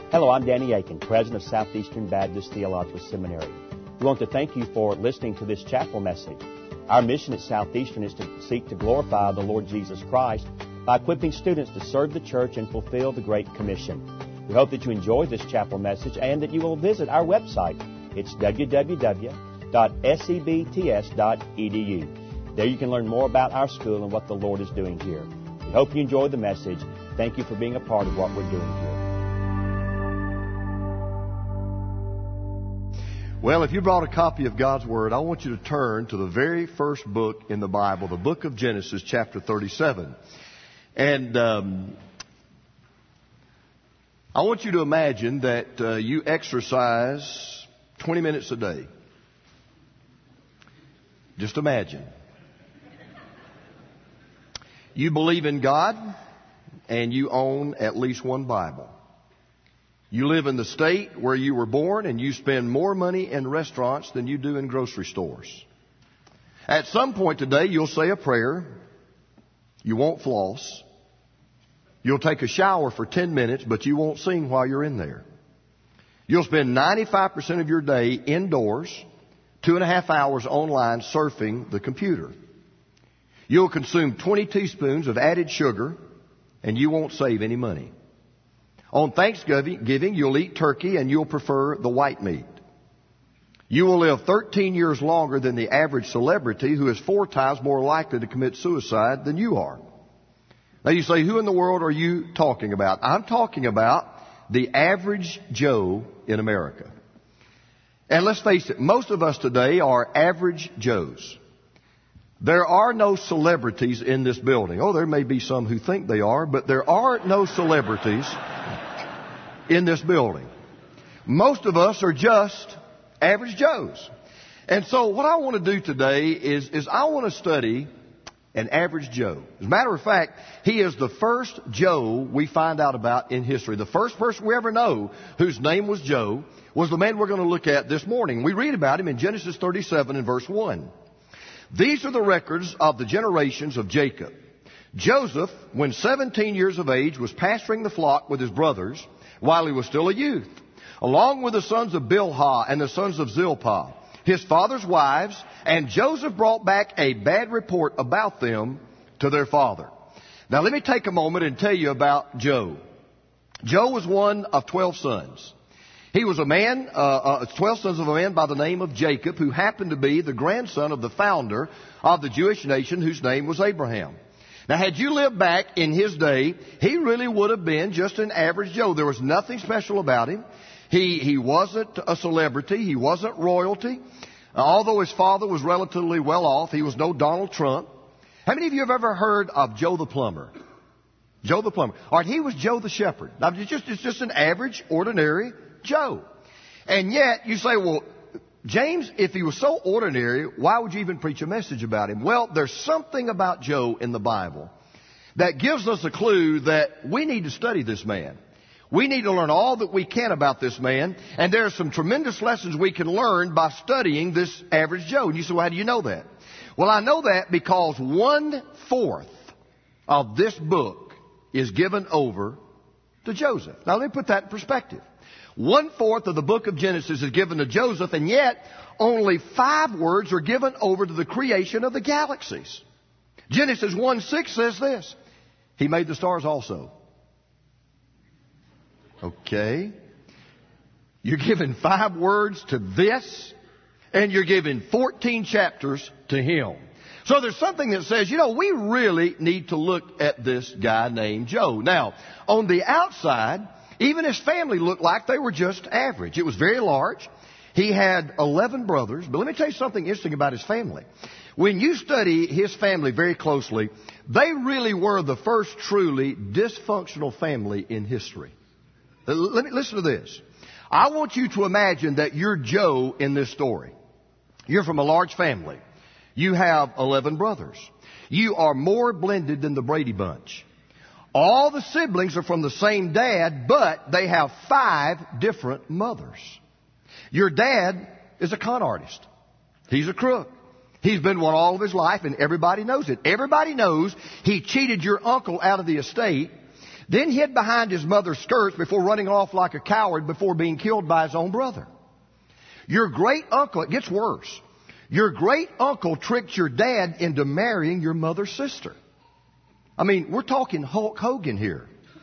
Hello, I'm Danny Aiken, President of Southeastern Baptist Theological Seminary. We want to thank you for listening to this chapel message. Our mission at Southeastern is to seek to glorify the Lord Jesus Christ by equipping students to serve the church and fulfill the Great Commission. We hope that you enjoy this chapel message and that you will visit our website. It's www.sebts.edu. There you can learn more about our school and what the Lord is doing here. We hope you enjoy the message. Thank you for being a part of what we're doing here. Well, if you brought a copy of God's Word, I want you to turn to the very first book in the Bible, the book of Genesis, chapter 37. And I want you to imagine that you exercise 20 minutes a day. Just imagine. You believe in God, and you own at least one Bible. You live in the state where you were born, and you spend more money in restaurants than you do in grocery stores. At some point today, you'll say a prayer. You won't floss. You'll take a shower for 10 minutes, but you won't sing while you're in there. You'll spend 95% of your day indoors, 2.5 hours online surfing the computer. You'll consume 20 teaspoons of added sugar, and you won't save any money. On Thanksgiving, you'll eat turkey and you'll prefer the white meat. You will live 13 years longer than the average celebrity who is 4 times more likely to commit suicide than you are. Now you say, who in the world are you talking about? I'm talking about the average Joe in America. And let's face it, most of us today are average Joes. There are no celebrities in this building. Oh, there may be some who think they are, but there are no celebrities in this building. Most of us are just average Joes. And so what I want to do today is I want to study an average Joe. As a matter of fact, he is the first Joe we find out about in history. The first person we ever know whose name was Joe was the man we're going to look at this morning. We read about him in Genesis 37 and verse 1. These are the records of the generations of Jacob. Joseph, when 17 years of age, was pasturing the flock with his brothers while he was still a youth, along with the sons of Bilhah and the sons of Zilpah, his father's wives, and Joseph brought back a bad report about them to their father. Now let me take a moment and tell you about Joe. Joe was one of 12 sons. He was 12 sons of a man by the name of Jacob, who happened to be the grandson of the founder of the Jewish nation, whose name was Abraham. Now, had you lived back in his day, he really would have been just an average Joe. There was nothing special about him. He wasn't a celebrity. He wasn't royalty. Although his father was relatively well off, he was no Donald Trump. How many of you have ever heard of Joe the Plumber? Joe the Plumber. All right, he was Joe the Shepherd. Now, it's just an average, ordinary Joe. And yet, you say, well, James, if he was so ordinary, why would you even preach a message about him? Well, there's something about Joe in the Bible that gives us a clue that we need to study this man. We need to learn all that we can about this man, and there are some tremendous lessons we can learn by studying this average Joe. And you say, well, how do you know that? Well, I know that because 1/4 of this book is given over to Joseph. Now, let me put that in perspective. 1/4 of the book of Genesis is given to Joseph, and yet only 5 words are given over to the creation of the galaxies. Genesis 1:6 says this: He made the stars also. Okay. You're giving 5 words to this, and you're giving 14 chapters to him. So there's something that says, we really need to look at this guy named Joe. Now, on the outside, even his family looked like they were just average. It was very large. He had 11 brothers. But let me tell you something interesting about his family. When you study his family very closely, they really were the first truly dysfunctional family in history. Let me listen to this. I want you to imagine that you're Joe in this story. You're from a large family. You have 11 brothers. You are more blended than the Brady Bunch. All the siblings are from the same dad, but they have 5 different mothers. Your dad is a con artist. He's a crook. He's been one all of his life, and everybody knows it. Everybody knows he cheated your uncle out of the estate. then hid behind his mother's skirts before running off like a coward before being killed by his own brother. Your great uncle, it gets worse. Your great uncle tricked your dad into marrying your mother's sister. I mean, we're talking Hulk Hogan here.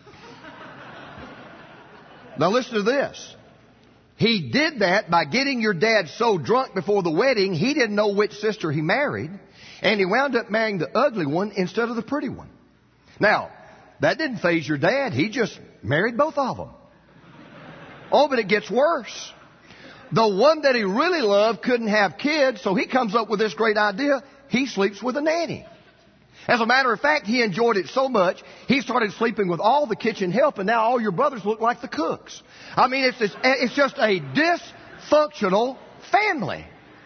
Now listen to this. He did that by getting your dad so drunk before the wedding, he didn't know which sister he married, and he wound up marrying the ugly one instead of the pretty one. Now, that didn't faze your dad. He just married both of them. Oh, but it gets worse. The one that he really loved couldn't have kids, so he comes up with this great idea. He sleeps with a nanny. As a matter of fact, he enjoyed it so much, he started sleeping with all the kitchen help, and now all your brothers look like the cooks. I mean, it's just a dysfunctional family.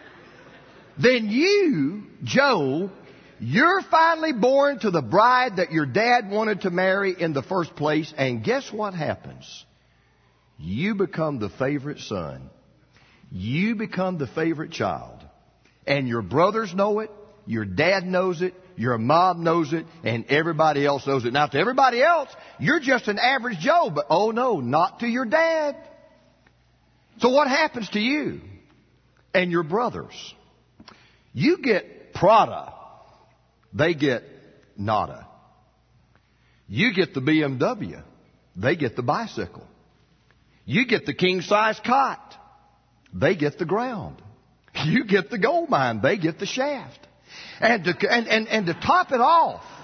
Then you, Joe, you're finally born to the bride that your dad wanted to marry in the first place, and guess what happens? You become the favorite son. You become the favorite child. And your brothers know it, your dad knows it, your mom knows it, and everybody else knows it. Now, to everybody else, you're just an average Joe, but oh no, not to your dad. So what happens to you and your brothers? You get Prada. They get nada. You get the BMW. They get the bicycle. You get the king-size cot. They get the ground. You get the gold mine. They get the shaft. And to top it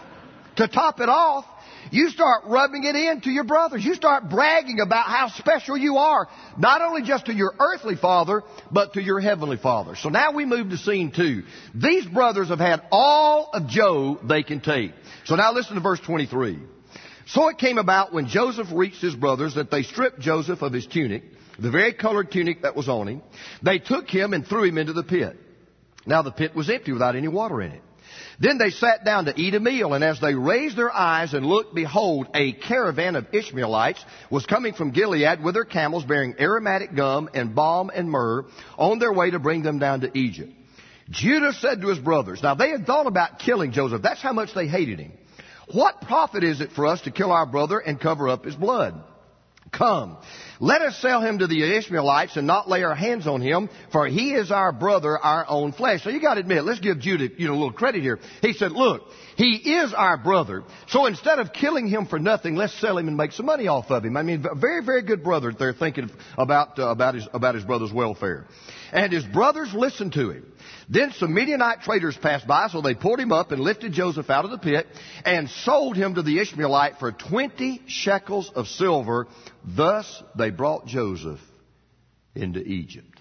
off, you start rubbing it into your brothers. You start bragging about how special you are, not only just to your earthly father, but to your heavenly father. So now we move to scene 2. These brothers have had all of Joe they can take. So now listen to verse 23. So it came about when Joseph reached his brothers that they stripped Joseph of his tunic, the very colored tunic that was on him. They took him and threw him into the pit. Now the pit was empty without any water in it. Then they sat down to eat a meal, and as they raised their eyes and looked, behold, a caravan of Ishmaelites was coming from Gilead with their camels bearing aromatic gum and balm and myrrh on their way to bring them down to Egypt. Judah said to his brothers, now they had thought about killing Joseph. That's how much they hated him. What profit is it for us to kill our brother and cover up his blood? Come, let us sell him to the Ishmaelites and not lay our hands on him, for he is our brother, our own flesh. So you got to admit, let's give Judah, a little credit here. He said, look, he is our brother. So instead of killing him for nothing, let's sell him and make some money off of him. I mean, very, very good brother. They're thinking about his brother's welfare. And his brothers listened to him. Then some Midianite traders passed by, so they pulled him up and lifted Joseph out of the pit and sold him to the Ishmaelite for 20 shekels of silver. Thus they brought Joseph into Egypt.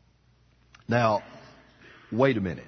Now, wait a minute.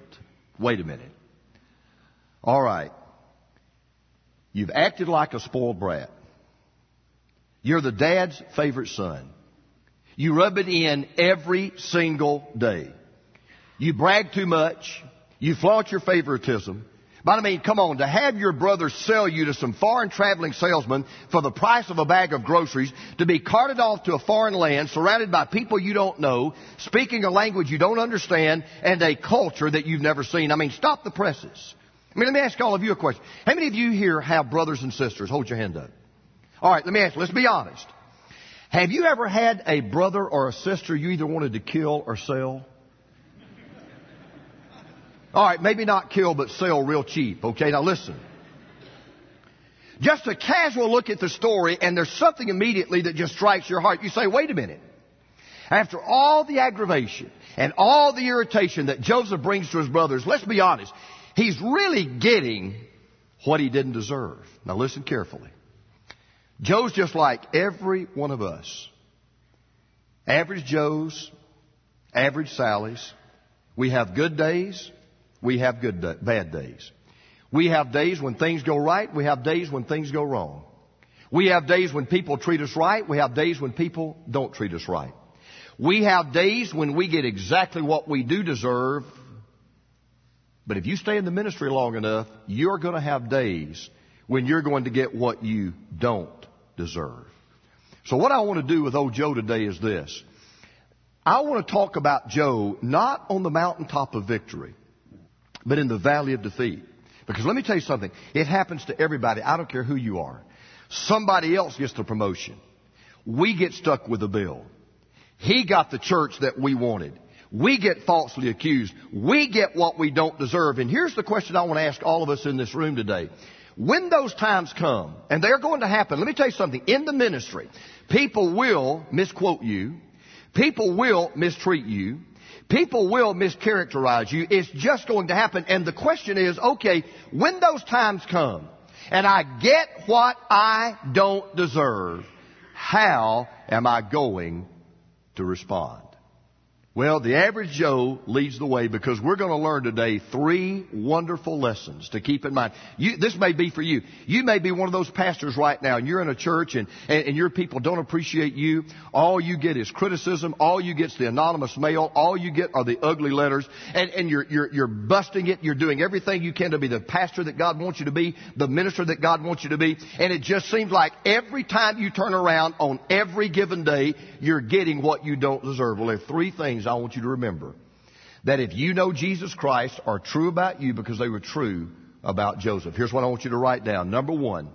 All right. You've acted like a spoiled brat. You're the dad's favorite son. You rub it in every single day. You brag too much. You flaunt your favoritism. But I mean, come on, to have your brother sell you to some foreign traveling salesman for the price of a bag of groceries, to be carted off to a foreign land, surrounded by people you don't know, speaking a language you don't understand, and a culture that you've never seen. I mean, stop the presses. I mean, let me ask all of you a question. How many of you here have brothers and sisters? Hold your hand up. All right, let me ask you, let's be honest. Have you ever had a brother or a sister you either wanted to kill or sell? All right, maybe not kill, but sell real cheap. Okay, now listen. Just a casual look at the story, and there's something immediately that just strikes your heart. You say, wait a minute. After all the aggravation and all the irritation that Joseph brings to his brothers, let's be honest, he's really getting what he didn't deserve. Now listen carefully. Joe's just like every one of us. Average Joes, average Sallys. We have good days. We have bad days. We have days when things go right. We have days when things go wrong. We have days when people treat us right. We have days when people don't treat us right. We have days when we get exactly what we do deserve. But if you stay in the ministry long enough, you're going to have days when you're going to get what you don't deserve. So what I want to do with old Joe today is this. I want to talk about Joe not on the mountaintop of victory, but in the valley of defeat. Because let me tell you something. It happens to everybody. I don't care who you are. Somebody else gets the promotion. We get stuck with the bill. He got the church that we wanted. We get falsely accused. We get what we don't deserve. And here's the question I want to ask all of us in this room today. When those times come, and they're going to happen, let me tell you something. In the ministry, people will misquote you. People will mistreat you. People will mischaracterize you. It's just going to happen. And the question is, okay, when those times come, and I get what I don't deserve, how am I going to respond? Well, the average Joe leads the way, because we're going to learn today 3 wonderful lessons to keep in mind. This may be for you. You may be one of those pastors right now, and you're in a church, and your people don't appreciate you. All you get is criticism. All you get is the anonymous mail. All you get are the ugly letters. And you're busting it. You're doing everything you can to be the pastor that God wants you to be, the minister that God wants you to be. And it just seems like every time you turn around on every given day, you're getting what you don't deserve. Well, there are 3 things I want you to remember that if you know Jesus Christ are true about you, because they were true about Joseph. Here's what I want you to write down. Number 1,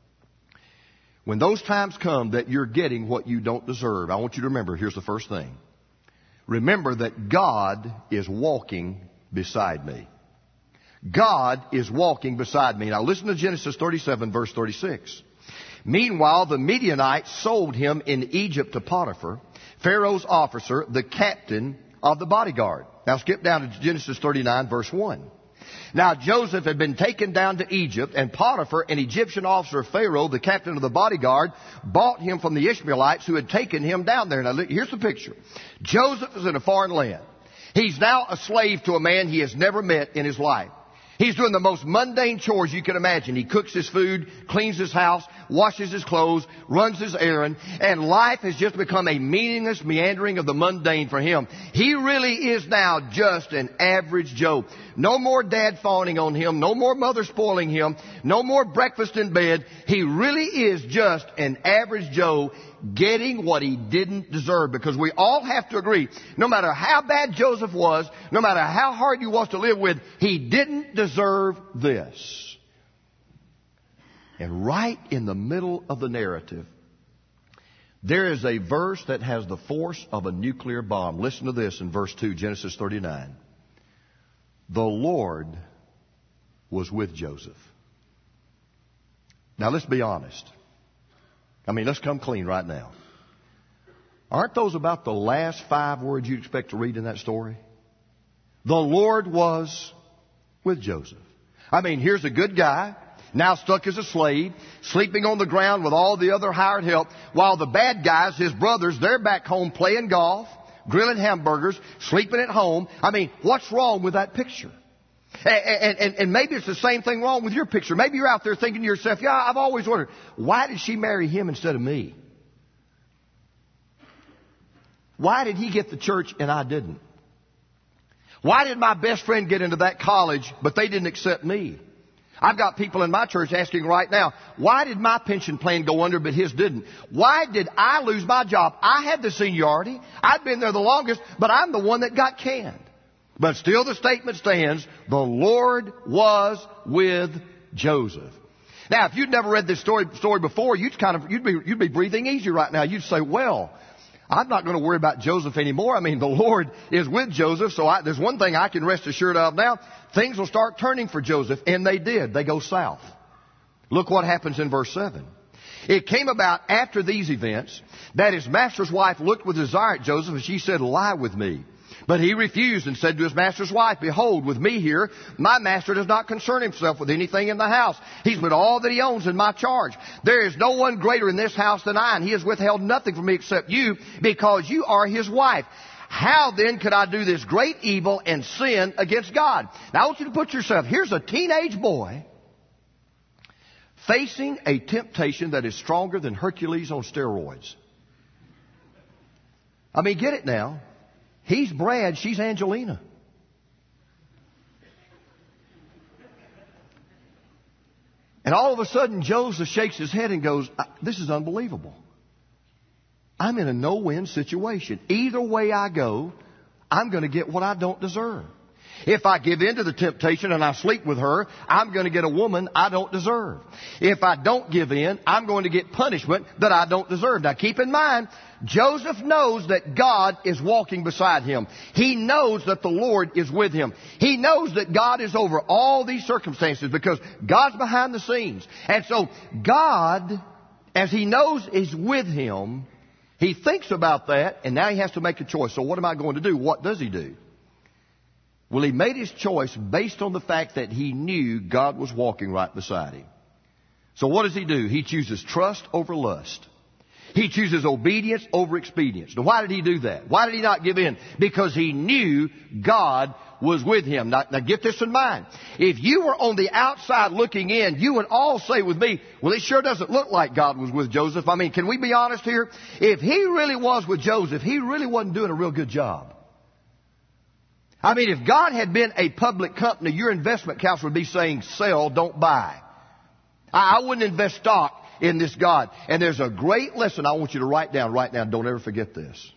when those times come that you're getting what you don't deserve, I want you to remember, here's the first thing. Remember that God is walking beside me. God is walking beside me. Now listen to Genesis 37, verse 36. Meanwhile, the Midianites sold him in Egypt to Potiphar, Pharaoh's officer, the captain of the bodyguard. Now skip down to Genesis 39, verse 1. Now Joseph had been taken down to Egypt, and Potiphar, an Egyptian officer of Pharaoh, the captain of the bodyguard, bought him from the Ishmaelites who had taken him down there. Now here's the picture. Joseph is in a foreign land. He's now a slave to a man he has never met in his life. He's doing the most mundane chores you can imagine. He cooks his food, cleans his house, washes his clothes, runs his errand, and life has just become a meaningless meandering of the mundane for him. He really is now just an average Joe. No more dad fawning on him, no more mother spoiling him, no more breakfast in bed. He really is just an average Joe getting what he didn't deserve, because we all have to agree, no matter how bad Joseph was, no matter how hard he was to live with, he didn't deserve this. And right in the middle of the narrative, there is a verse that has the force of a nuclear bomb. Listen to this in verse 2, Genesis 39. The Lord was with Joseph. Now let's be honest. Let's come clean right now. Aren't those about the last 5 words you'd expect to read in that story? The Lord was with Joseph. Here's a good guy, now stuck as a slave, sleeping on the ground with all the other hired help, while the bad guys, his brothers, they're back home playing golf, grilling hamburgers, sleeping at home. What's wrong with that picture? And maybe it's the same thing wrong with your picture. Maybe you're out there thinking to yourself, yeah, I've always wondered, why did she marry him instead of me? Why did he get the church and I didn't? Why did my best friend get into that college, but they didn't accept me? I've got people in my church asking right now, why did my pension plan go under, but his didn't? Why did I lose my job? I had the seniority. I'd been there the longest, but I'm the one that got canned. But still the statement stands, the Lord was with Joseph. Now, if you'd never read this story before, you'd be breathing easy right now. You'd say, well, I'm not going to worry about Joseph anymore. The Lord is with Joseph, so there's one thing I can rest assured of now. Things will start turning for Joseph, and they did. They go south. Look what happens in verse 7. It came about after these events that his master's wife looked with desire at Joseph, and she said, lie with me. But he refused and said to his master's wife, behold, with me here, my master does not concern himself with anything in the house. He's put all that he owns in my charge. There is no one greater in this house than I, and he has withheld nothing from me except you, because you are his wife. How then could I do this great evil and sin against God? Now I want you to put yourself, here's a teenage boy facing a temptation that is stronger than Hercules on steroids. Get it now. He's Brad, she's Angelina. And all of a sudden, Joseph shakes his head and goes, this is unbelievable. I'm in a no-win situation. Either way I go, I'm going to get what I don't deserve. If I give in to the temptation and I sleep with her, I'm going to get a woman I don't deserve. If I don't give in, I'm going to get punishment that I don't deserve. Now keep in mind, Joseph knows that God is walking beside him. He knows that the Lord is with him. He knows that God is over all these circumstances because God's behind the scenes. And so God, as he knows is with him, he thinks about that, and now he has to make a choice. So what am I going to do? What does he do? Well, he made his choice based on the fact that he knew God was walking right beside him. So what does he do? He chooses trust over lust. He chooses obedience over expedience. Now, why did he do that? Why did he not give in? Because he knew God was with him. Now get this in mind. If you were on the outside looking in, you would all say with me, well, it sure doesn't look like God was with Joseph. I mean, can we be honest here? If he really was with Joseph, he really wasn't doing a real good job. I mean, if God had been a public company, your investment counsel would be saying, sell, don't buy. I wouldn't invest stock in this God. And there's a great lesson I want you to write down right now. Don't ever forget this.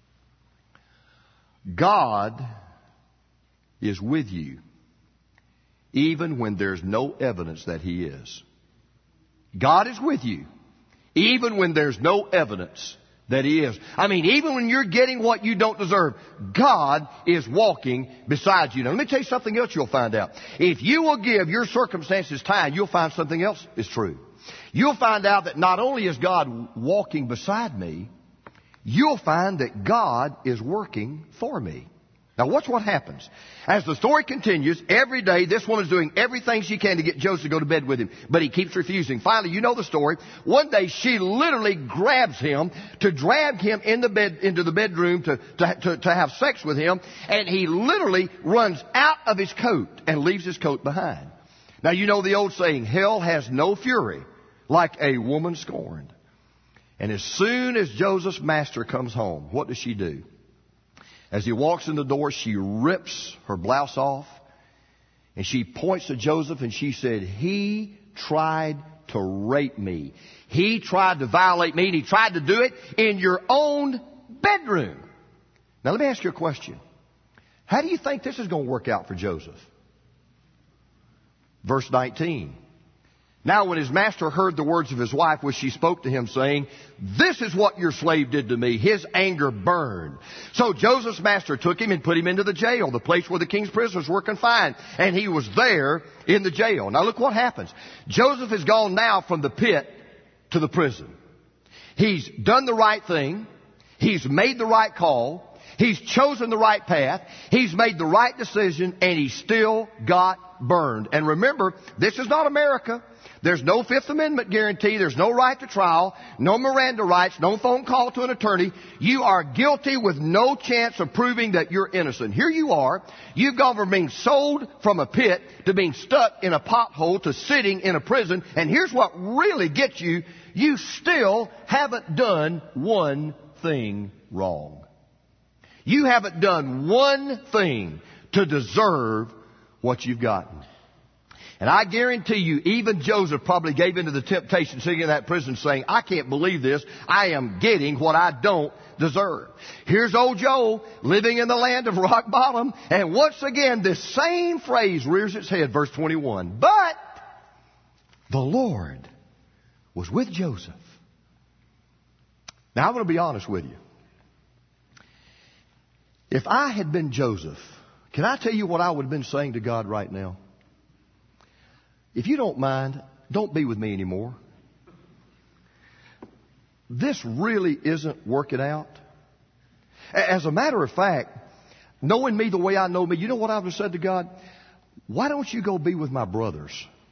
God is with you even when there's no evidence that he is. God is with you even when there's no evidence that he is. I mean, even when you're getting what you don't deserve, God is walking beside you. Now, let me tell you something else you'll find out. If you will give your circumstances time, you'll find something else is true. You'll find out that not only is God walking beside me, you'll find that God is working for me. Now watch what happens. As the story continues, every day this woman's doing everything she can to get Joseph to go to bed with him, but he keeps refusing. Finally, you know the story. One day she literally grabs him to drag him into the bedroom to have sex with him, and he literally runs out of his coat and leaves his coat behind. Now you know the old saying, hell has no fury like a woman scorned. And as soon as Joseph's master comes home, what does she do? As he walks in the door, she rips her blouse off and she points to Joseph and she said, he tried to rape me. He tried to violate me and he tried to do it in your own bedroom. Now let me ask you a question. How do you think this is going to work out for Joseph? Verse 19. Now when his master heard the words of his wife, which she spoke to him, saying, this is what your slave did to me, his anger burned. So Joseph's master took him and put him into the jail, the place where the king's prisoners were confined. And he was there in the jail. Now look what happens. Joseph has gone now from the pit to the prison. He's done the right thing. He's made the right call. He's chosen the right path. He's made the right decision, and he still got burned. And remember, this is not America. There's no Fifth Amendment guarantee. There's no right to trial, no Miranda rights, no phone call to an attorney. You are guilty with no chance of proving that you're innocent. Here you are. You've gone from being sold from a pit to being stuck in a pothole to sitting in a prison. And here's what really gets you. You still haven't done one thing wrong. You haven't done one thing to deserve what you've gotten. And I guarantee you, even Joseph probably gave into the temptation sitting in that prison saying, I can't believe this. I am getting what I don't deserve. Here's old Joe living in the land of rock bottom. And once again, this same phrase rears its head, verse 21. But the Lord was with Joseph. Now, I'm going to be honest with you. If I had been Joseph, can I tell you what I would have been saying to God right now? If you don't mind, don't be with me anymore. This really isn't working out. As a matter of fact, knowing me the way I know me, you know what I would have said to God? Why don't you go be with my brothers?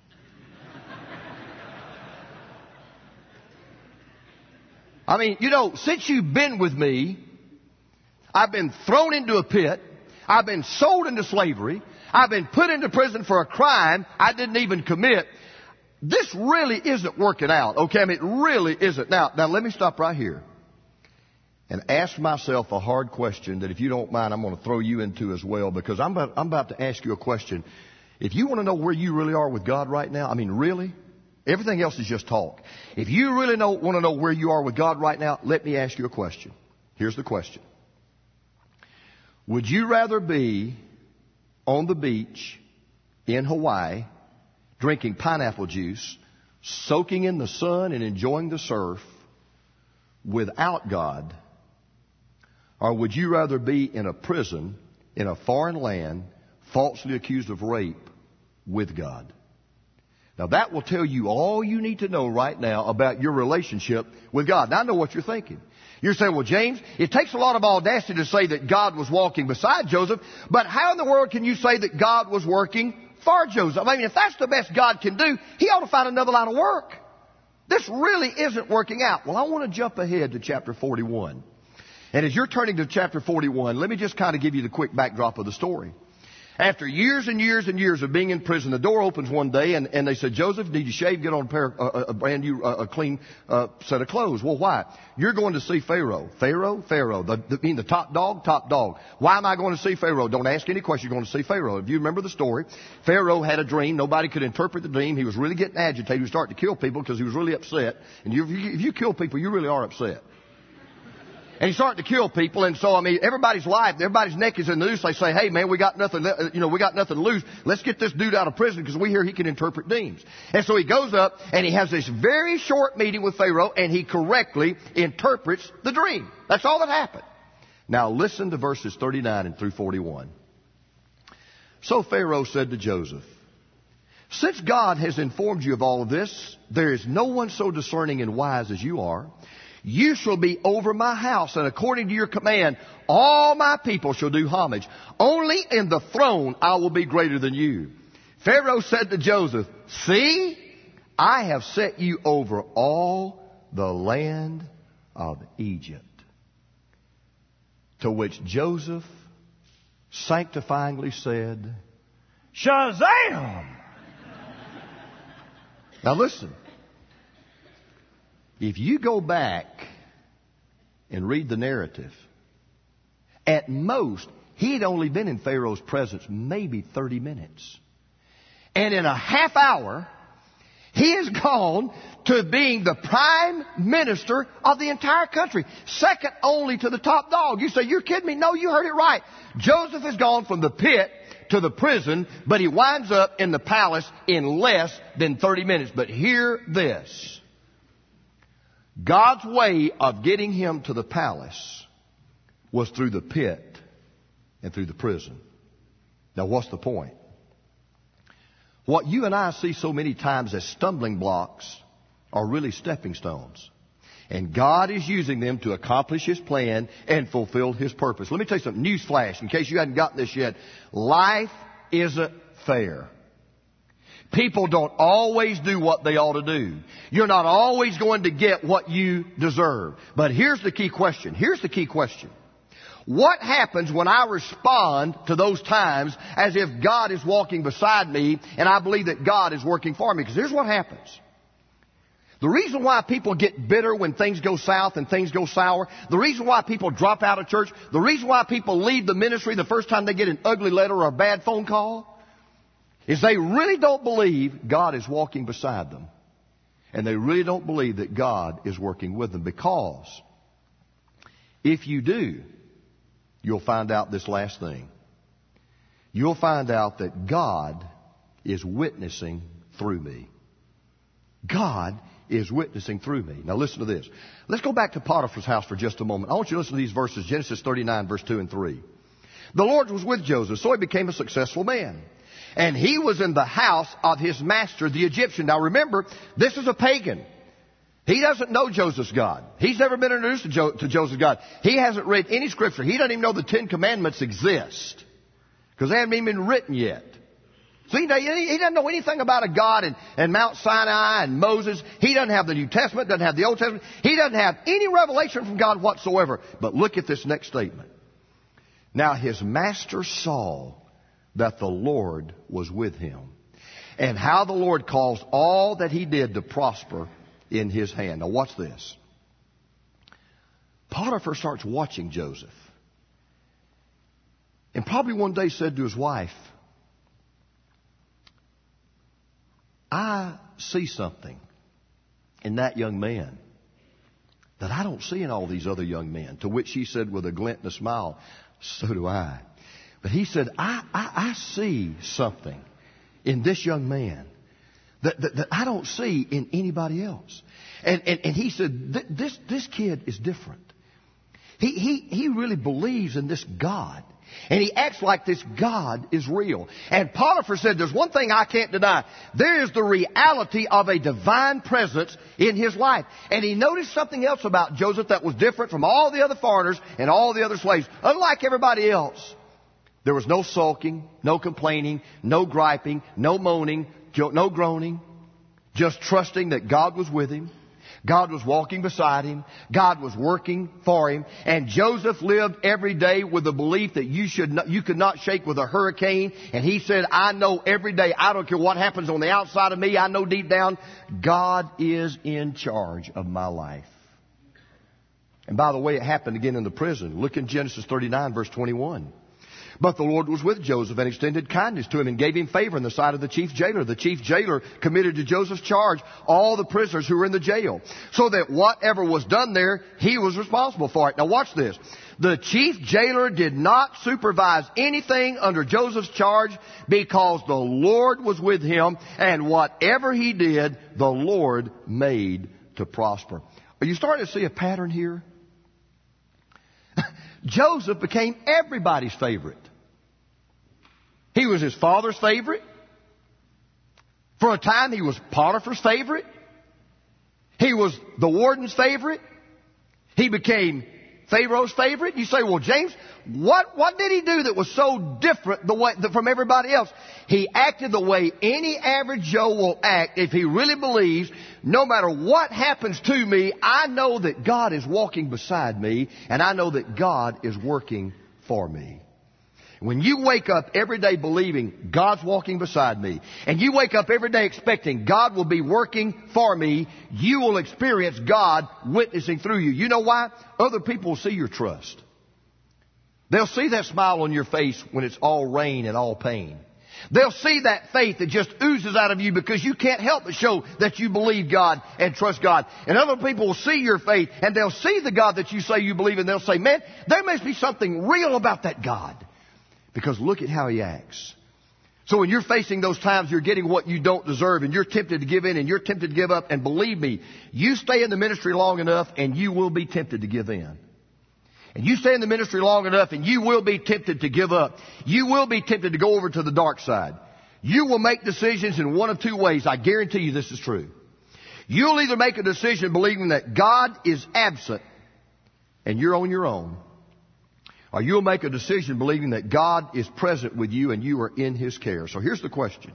I mean, you know, since you've been with me, I've been thrown into a pit. I've been sold into slavery. I've been put into prison for a crime I didn't even commit. This really isn't working out. Okay, I mean, it really isn't. Now let me stop right here and ask myself a hard question that, if you don't mind, I'm going to throw you into as well, because I'm about to ask you a question. If you want to know where you really are with God right now, I mean, really, everything else is just talk. If you really want to know where you are with God right now, let me ask you a question. Here's the question. Would you rather be on the beach in Hawaii, drinking pineapple juice, soaking in the sun and enjoying the surf without God? Or would you rather be in a prison in a foreign land, falsely accused of rape, with God? Now that will tell you all you need to know right now about your relationship with God. Now I know what you're thinking. You're saying, well, James, it takes a lot of audacity to say that God was walking beside Joseph, but how in the world can you say that God was working for Joseph? I mean, if that's the best God can do, he ought to find another line of work. This really isn't working out. Well, I want to jump ahead to chapter 41. And as you're turning to chapter 41, let me just kind of give you the quick backdrop of the story. After years and years and years of being in prison, the door opens one day and they said, Joseph, need you shave? Get on a brand new, clean set of clothes. Well, why? You're going to see Pharaoh. Pharaoh? The top dog? Top dog. Why am I going to see Pharaoh? Don't ask any questions. You're going to see Pharaoh. If you remember the story, Pharaoh had a dream. Nobody could interpret the dream. He was really getting agitated. He was starting to kill people because he was really upset. And if you kill people, you really are upset. And he's starting to kill people, and so, I mean, everybody's neck is in the noose. They say, hey, man, we got nothing to lose. Let's get this dude out of prison because we hear he can interpret dreams. And so he goes up, and he has this very short meeting with Pharaoh, and he correctly interprets the dream. That's all that happened. Now, listen to verses 39 and through 41. So Pharaoh said to Joseph, since God has informed you of all of this, there is no one so discerning and wise as you are. You shall be over my house, and according to your command, all my people shall do homage. Only in the throne I will be greater than you. Pharaoh said to Joseph, see, I have set you over all the land of Egypt. To which Joseph sanctifyingly said, Shazam! Now listen. If you go back and read the narrative, at most, he had only been in Pharaoh's presence maybe 30 minutes. And in a half hour, he has gone to being the prime minister of the entire country, second only to the top dog. You say, you're kidding me? No, you heard it right. Joseph has gone from the pit to the prison, but he winds up in the palace in less than 30 minutes. But hear this. God's way of getting him to the palace was through the pit and through the prison. Now, what's the point? What you and I see so many times as stumbling blocks are really stepping stones. And God is using them to accomplish His plan and fulfill His purpose. Let me tell you something. Newsflash, in case you hadn't gotten this yet. Life isn't fair. People don't always do what they ought to do. You're not always going to get what you deserve. But here's the key question. What happens when I respond to those times as if God is walking beside me and I believe that God is working for me? Because here's what happens. The reason why people get bitter when things go south and things go sour, the reason why people drop out of church, the reason why people leave the ministry the first time they get an ugly letter or a bad phone call, is they really don't believe God is walking beside them. And they really don't believe that God is working with them. Because if you do, you'll find out this last thing. You'll find out that God is witnessing through me. God is witnessing through me. Now listen to this. Let's go back to Potiphar's house for just a moment. I want you to listen to these verses. Genesis 39, verse 2 and 3. The Lord was with Joseph, so he became a successful man. And he was in the house of his master, the Egyptian. Now remember, this is a pagan. He doesn't know Joseph's God. He's never been introduced to Joseph's God. He hasn't read any scripture. He doesn't even know the Ten Commandments exist, because they haven't even been written yet. So he doesn't know anything about a God and Mount Sinai and Moses. He doesn't have the New Testament, doesn't have the Old Testament. He doesn't have any revelation from God whatsoever. But look at this next statement. Now his master saw that the Lord was with him, and how the Lord caused all that he did to prosper in his hand. Now watch this. Potiphar starts watching Joseph, and probably one day said to his wife, I see something in that young man that I don't see in all these other young men. To which she said with a glint and a smile, so do I. But he said, I see something in this young man that I don't see in anybody else. And he said, this kid is different. He really believes in this God. And he acts like this God is real. And Potiphar said, there's one thing I can't deny. There is the reality of a divine presence in his life. And he noticed something else about Joseph that was different from all the other foreigners and all the other slaves. Unlike everybody else, there was no sulking, no complaining, no griping, no moaning, no groaning. Just trusting that God was with him. God was walking beside him. God was working for him. And Joseph lived every day with the belief that you could not shake with a hurricane. And he said, I know every day, I don't care what happens on the outside of me, I know deep down, God is in charge of my life. And by the way, it happened again in the prison. Look in Genesis 39, verse 21. But the Lord was with Joseph and extended kindness to him and gave him favor in the sight of the chief jailer. The chief jailer committed to Joseph's charge all the prisoners who were in the jail, so that whatever was done there, he was responsible for it. Now watch this. The chief jailer did not supervise anything under Joseph's charge because the Lord was with him, and whatever he did, the Lord made to prosper. Are you starting to see a pattern here? Joseph became everybody's favorite. He was his father's favorite. For a time, he was Potiphar's favorite. He was the warden's favorite. He became Pharaoh's favorite. You say, well, James, what did he do that was so different from everybody else? He acted the way any average Joe will act if he really believes, no matter what happens to me, I know that God is walking beside me, and I know that God is working for me. When you wake up every day believing God's walking beside me, and you wake up every day expecting God will be working for me, you will experience God witnessing through you. You know why? Other people will see your trust. They'll see that smile on your face when it's all rain and all pain. They'll see that faith that just oozes out of you because you can't help but show that you believe God and trust God. And other people will see your faith, and they'll see the God that you say you believe in. They'll say, man, there must be something real about that God. Because look at how he acts. So when you're facing those times you're getting what you don't deserve, and you're tempted to give in and you're tempted to give up, and believe me, you stay in the ministry long enough and you will be tempted to give in. And you stay in the ministry long enough and you will be tempted to give up. You will be tempted to go over to the dark side. You will make decisions in one of two ways. I guarantee you this is true. You'll either make a decision believing that God is absent and you're on your own, or you'll make a decision believing that God is present with you and you are in His care. So here's the question.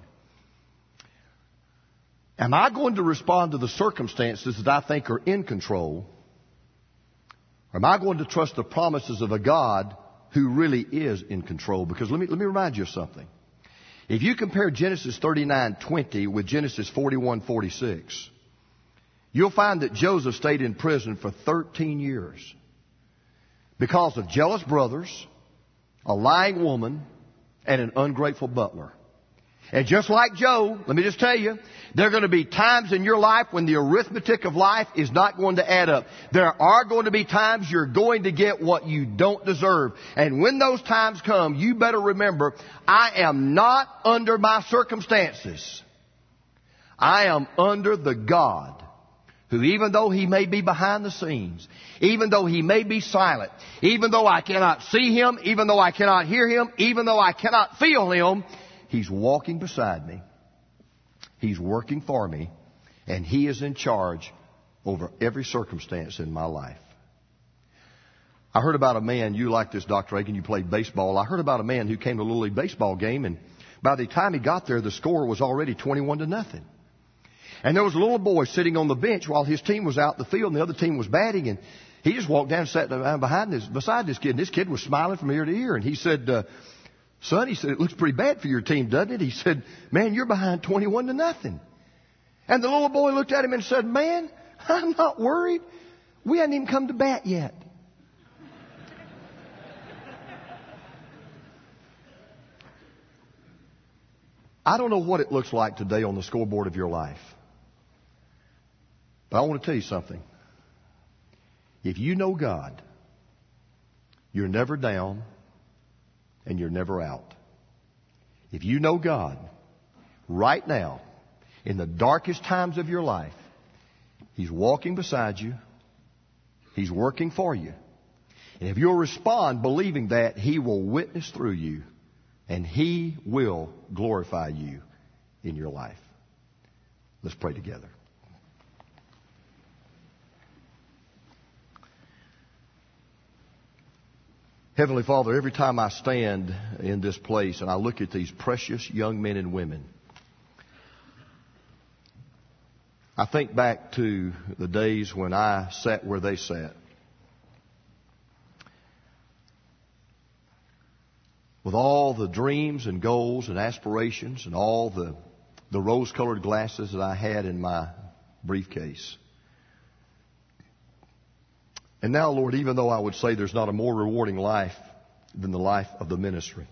Am I going to respond to the circumstances that I think are in control? Or am I going to trust the promises of a God who really is in control? Because let me remind you of something. If you compare Genesis 39:20 with Genesis 41:46, you'll find that Joseph stayed in prison for 13 years. Because of jealous brothers, a lying woman, and an ungrateful butler. And just like Job, let me just tell you, there are going to be times in your life when the arithmetic of life is not going to add up. There are going to be times you're going to get what you don't deserve. And when those times come, you better remember, I am not under my circumstances. I am under the God who, even though He may be behind the scenes, even though He may be silent, even though I cannot see Him, even though I cannot hear Him, even though I cannot feel Him, He's walking beside me. He's working for me. And He is in charge over every circumstance in my life. I heard about a man, you like this, Dr. Aiken, you played baseball. I heard about a man who came to a Little League baseball game, and by the time he got there, the score was already 21-0. And there was a little boy sitting on the bench while his team was out in the field and the other team was batting. And he just walked down and sat down beside this kid. And this kid was smiling from ear to ear. And he said, son, he said, it looks pretty bad for your team, doesn't it? He said, man, you're behind 21-0. And the little boy looked at him and said, man, I'm not worried. We hadn't even come to bat yet. I don't know what it looks like today on the scoreboard of your life. But I want to tell you something. If you know God, you're never down, and you're never out. If you know God right now, in the darkest times of your life, He's walking beside you. He's working for you. And if you'll respond believing that, He will witness through you, and He will glorify you in your life. Let's pray together. Heavenly Father, every time I stand in this place and I look at these precious young men and women, I think back to the days when I sat where they sat. With all the dreams and goals and aspirations and all the rose-colored glasses that I had in my briefcase. And now, Lord, even though I would say there's not a more rewarding life than the life of the ministry,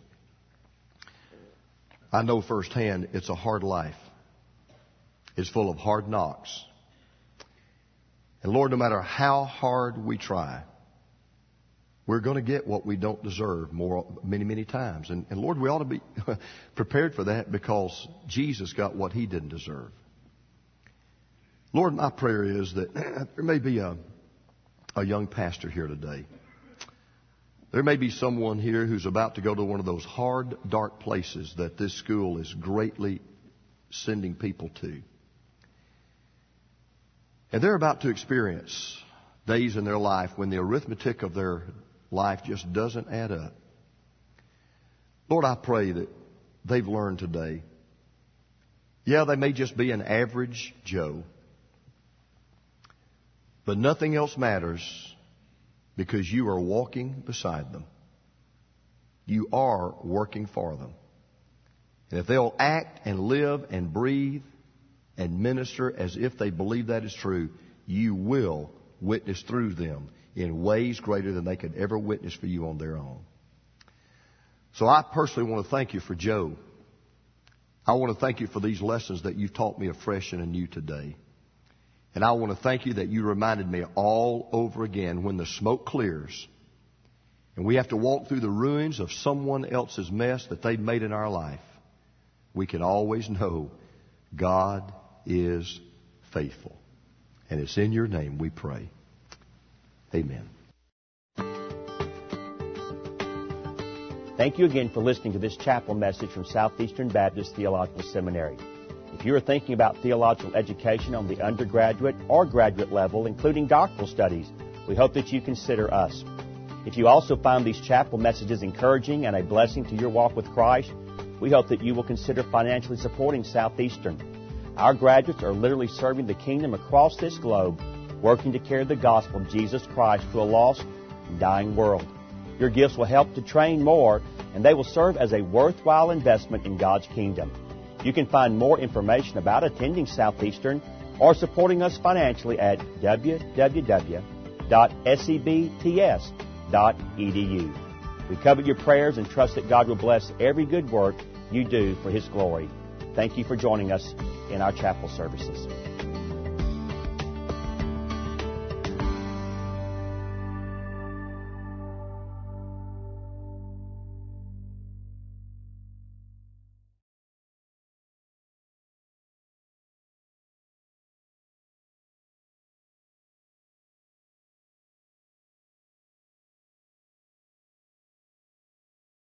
I know firsthand it's a hard life. It's full of hard knocks. And Lord, no matter how hard we try, we're going to get what we don't deserve many times. And Lord, we ought to be prepared for that because Jesus got what He didn't deserve. Lord, my prayer is that there may be a young pastor here today. There may be someone here who's about to go to one of those hard, dark places that this school is greatly sending people to. And they're about to experience days in their life when the arithmetic of their life just doesn't add up. Lord, I pray that they've learned today. Yeah, they may just be an average Joe, but nothing else matters because you are walking beside them. You are working for them. And if they'll act and live and breathe and minister as if they believe that is true, you will witness through them in ways greater than they could ever witness for you on their own. So I personally want to thank you for Joe. I want to thank you for these lessons that you've taught me afresh and anew today. And I want to thank you that you reminded me all over again when the smoke clears and we have to walk through the ruins of someone else's mess that they've made in our life, we can always know God is faithful. And it's in your name we pray. Amen. Thank you again for listening to this chapel message from Southeastern Baptist Theological Seminary. If you are thinking about theological education on the undergraduate or graduate level, including doctoral studies, we hope that you consider us. If you also find these chapel messages encouraging and a blessing to your walk with Christ, we hope that you will consider financially supporting Southeastern. Our graduates are literally serving the kingdom across this globe, working to carry the gospel of Jesus Christ to a lost and dying world. Your gifts will help to train more, and they will serve as a worthwhile investment in God's kingdom. You can find more information about attending Southeastern or supporting us financially at www.sebts.edu. We covet your prayers and trust that God will bless every good work you do for His glory. Thank you for joining us in our chapel services.